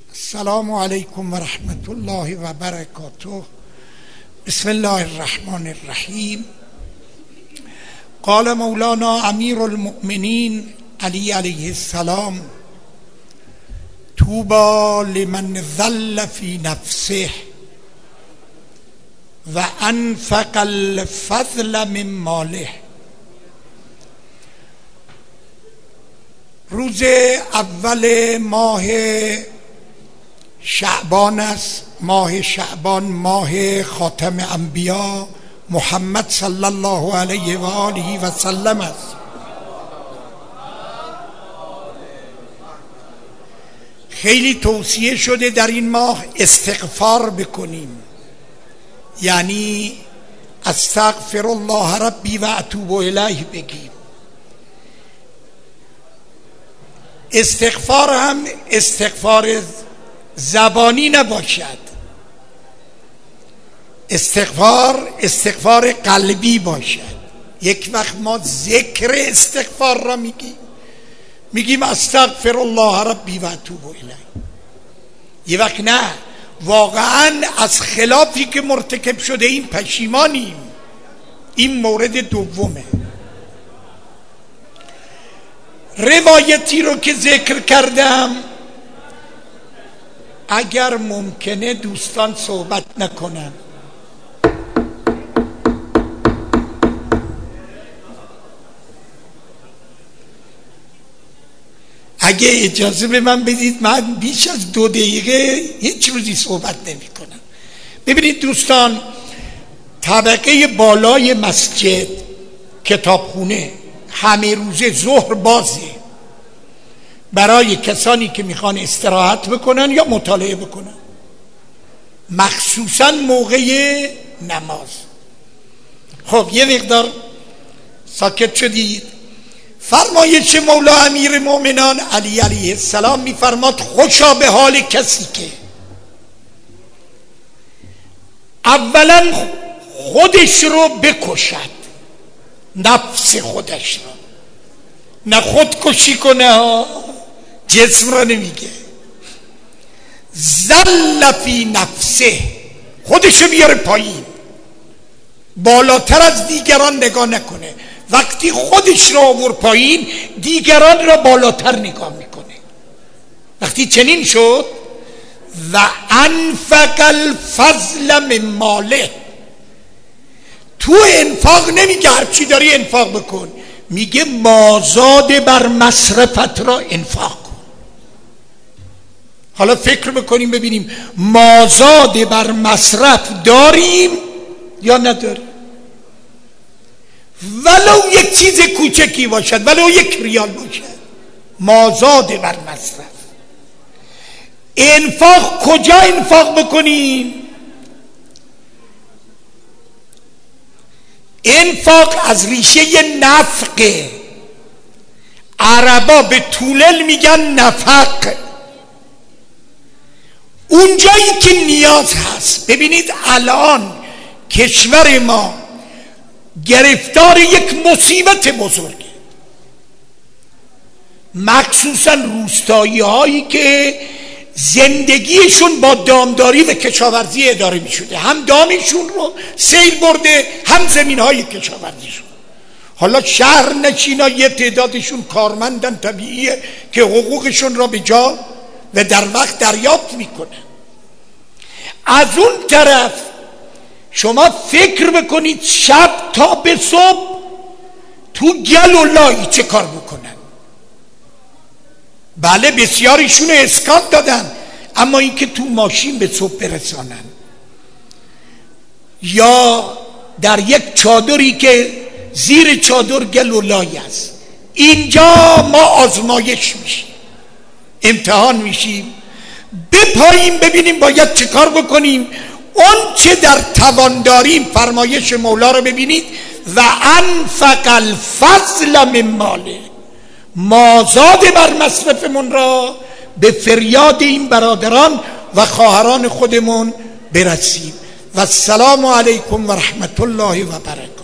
السلام علیکم و رحمت الله و برکاته. بسم الله الرحمن الرحیم. قال مولانا امیر المؤمنین علی علیه السلام: طوبی لمن ظل فی نفسه و انفق الفضل من ماله. روز اول ماه شعبان است. ماه شعبان ماه خاتم انبیا محمد صلی الله علیه و آله و سلم است. خیلی توصیه شده در این ماه استغفار بکنیم، یعنی استغفر الله ربی و اتوب الیه بگیم. استغفار هم استغفار زبانی نباشد، استغفار قلبی باشد. یک وقت ما ذکر استغفار را میگیم استغفر الله ربی و اتوب الیه، یه وقت نه، واقعا از خلافی که مرتکب شده این پشیمانیم. این مورد دومه. روایتی رو که ذکر کردم اگر ممکنه دوستان صحبت نکنن. اگه اجازه به من بدید من بیش از 2 دقیقه هیچ روزی صحبت نمی کنم. ببینید دوستان، طبقه بالای مسجد کتابخونه همه روزه ظهر بازه برای کسانی که میخوان استراحت بکنن یا مطالعه بکنن، مخصوصا موقع نماز. خب یه مقدار ساکت شدید. فرمایش مولا امیر مومنان علی علیه السلام میفرماد: خوشا به حال کسی که اولا خودش رو بکشد، نفس خودش رو، نه خودکشی کنه، جسم را نمیگه. ظل فی نفسه، خودشو بیاره پایین، بالاتر از دیگران نگاه نکنه. وقتی خودش را آورد پایین دیگران را بالاتر نگاه میکنه. وقتی چنین شد و انفق الفضل من ماله، تو انفاق نمیگه هرچی داری انفاق بکن، میگه مازاد بر مصرفت را انفاق کن. حالا فکر بکنیم ببینیم مازاد بر مصرف داریم یا نداریم؟ ولو یک چیز کوچکی باشد، ولو 1 ریال باشد، مازاد بر مصرف. انفاق کجا انفاق بکنیم؟ انفاق از ریشه نفقه. عربا به طولل میگن نفق. اونجایی که نیاز هست. ببینید الان کشور ما گرفتار یک مصیبت بزرگه، مخصوصا روستایی هایی که زندگیشون با دامداری و کشاورزی اداره می شده. هم دامشون رو سیل برده، هم زمین های کشاورزیشون. حالا شهر نشینا یه تعدادشون کارمندن، طبیعیه که حقوقشون را به جا و در وقت دریافت می کنن. از اون طرف شما فکر بکنید شب تا به صبح تو گل و لای چه کار بکنن. بله بسیاریشون اسکات دادن، اما اینکه تو ماشین به صبح برسانن یا در یک چادری که زیر چادر گل و لای است، اینجا ما آزمایش میشیم، امتحان میشیم. بپاییم ببینیم باید چه کار بکنیم. اون چه در توان داریم، فرمایش مولا رو ببینید: و انفق الفضل من ماله، مازاد بر مصرفمون را به فریاد این برادران و خواهران خودمون برسیم. و السلام علیکم و رحمت الله و برکاته.